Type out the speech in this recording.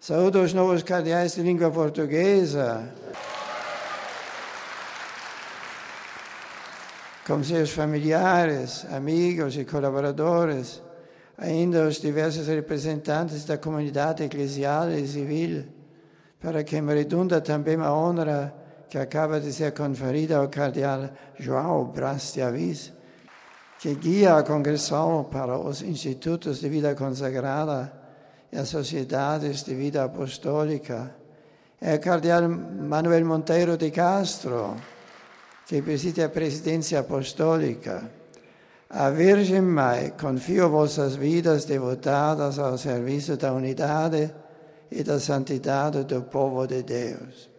Saúdo os novos cardeais de língua portuguesa, como seus familiares, amigos e colaboradores, ainda os diversos representantes da comunidade eclesial e civil, para quem redunda também a honra que acaba de ser conferida ao cardeal João Brás de Avis, que guia a congressão para os institutos de vida consagrada e as sociedades de vida apostólica. É o cardeal Manuel Monteiro de Castro, que preside a presidência apostólica. A Virgem Mãe, confio vossas vidas devotadas ao serviço da unidade e da santidade do povo de Deus.